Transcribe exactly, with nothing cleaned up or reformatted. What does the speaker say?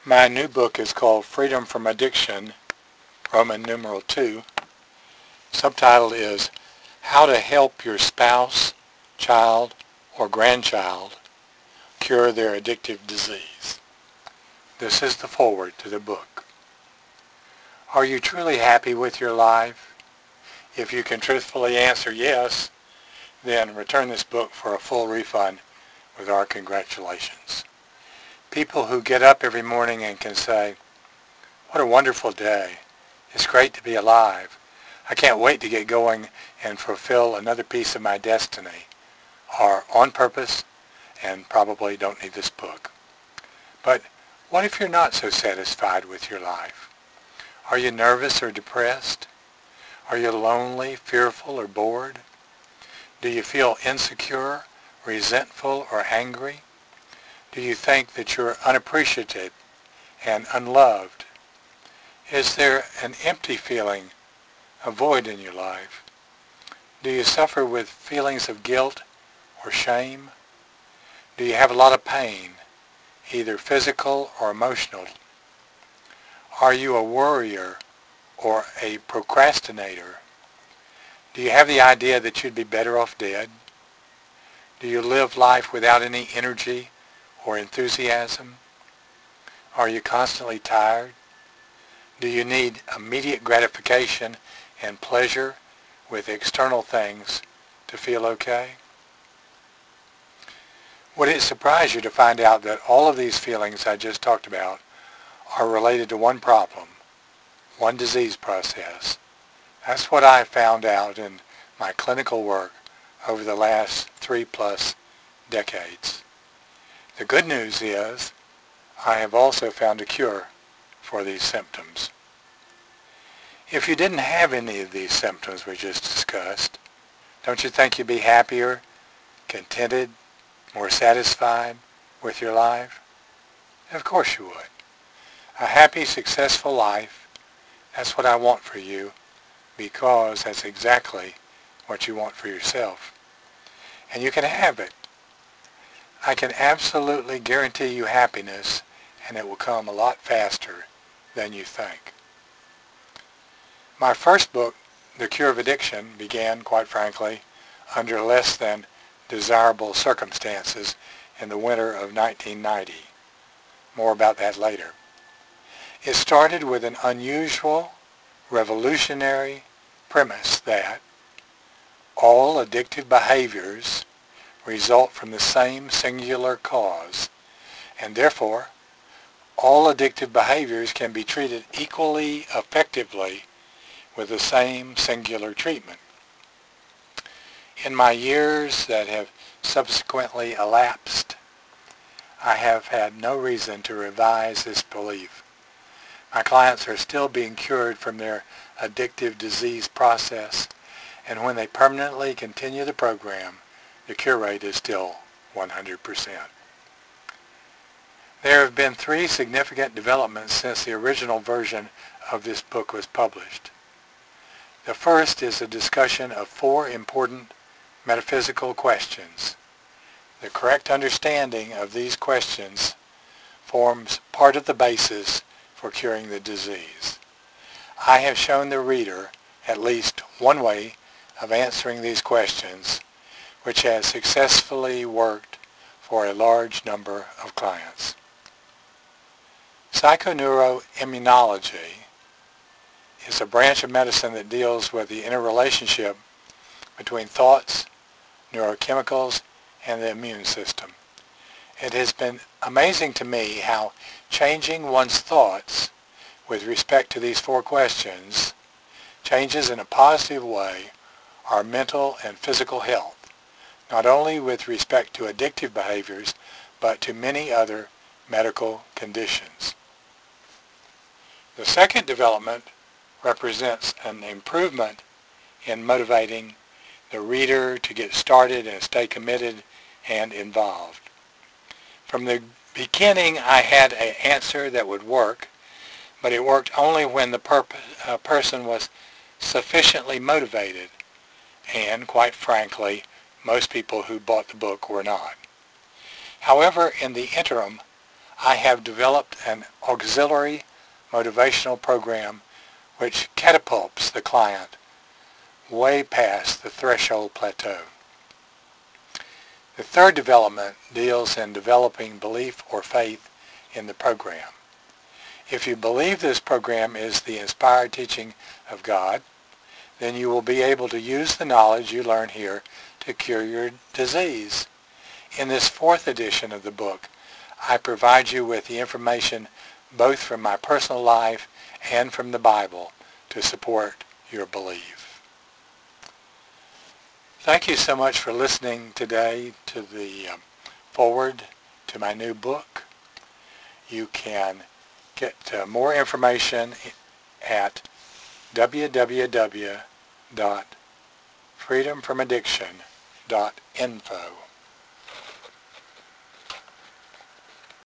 My new book is called Freedom from Addiction, Roman numeral two. Subtitle is How to Help Your Spouse, Child, or Grandchild Cure Their Addictive Disease. This is the foreword to the book. Are you truly happy with your life? If you can truthfully answer yes, then return this book for a full refund with our congratulations. People who get up every morning and can say, "What a wonderful day. It's great to be alive. I can't wait to get going and fulfill another piece of my destiny," are on purpose and probably don't need this book. But what if you're not so satisfied with your life? Are you nervous or depressed? Are you lonely, fearful, or bored? Do you feel insecure, resentful, or angry? Do you think that you're unappreciated and unloved? Is there an empty feeling, a void in your life? Do you suffer with feelings of guilt or shame? Do you have a lot of pain, either physical or emotional? Are you a worrier or a procrastinator? Do you have the idea that you'd be better off dead? Do you live life without any energy or enthusiasm? Are you constantly tired? Do you need immediate gratification and pleasure with external things to feel okay? Would it surprise you to find out that all of these feelings I just talked about are related to one problem, one disease process? That's what I found out in my clinical work over the last three plus decades. The good news is I have also found a cure for these symptoms. If you didn't have any of these symptoms we just discussed, don't you think you'd be happier, contented, more satisfied with your life? Of course you would. A happy, successful life, that's what I want for you, because that's exactly what you want for yourself. And you can have it. I can absolutely guarantee you happiness, and it will come a lot faster than you think. My first book, The Cure of Addiction, began, quite frankly, under less than desirable circumstances in the winter of nineteen ninety. More about that later. It started with an unusual, revolutionary premise that all addictive behaviors result from the same singular cause, and therefore all addictive behaviors can be treated equally effectively with the same singular treatment. In my years that have subsequently elapsed, I have had no reason to revise this belief. My clients are still being cured from their addictive disease process, and when they permanently continue the program, the cure rate is still one hundred percent. There have been three significant developments since the original version of this book was published. The first is a discussion of four important metaphysical questions. The correct understanding of these questions forms part of the basis for curing the disease. I have shown the reader at least one way of answering these questions, which has successfully worked for a large number of clients. Psychoneuroimmunology is a branch of medicine that deals with the interrelationship between thoughts, neurochemicals, and the immune system. It has been amazing to me how changing one's thoughts with respect to these four questions changes in a positive way our mental and physical health, not only with respect to addictive behaviors, but to many other medical conditions. The second development represents an improvement in motivating the reader to get started and stay committed and involved. From the beginning, I had an answer that would work, but it worked only when the perp- uh, person was sufficiently motivated, and quite frankly, most people who bought the book were not. However, in the interim, I have developed an auxiliary motivational program which catapults the client way past the threshold plateau. The third development deals in developing belief or faith in the program. If you believe this program is the inspired teaching of God, then you will be able to use the knowledge you learn here to cure your disease. In this fourth edition of the book, I provide you with the information both from my personal life and from the Bible to support your belief. Thank you so much for listening today to the um, foreword to my new book. You can get uh, more information at w w w dot freedom from addiction dot info.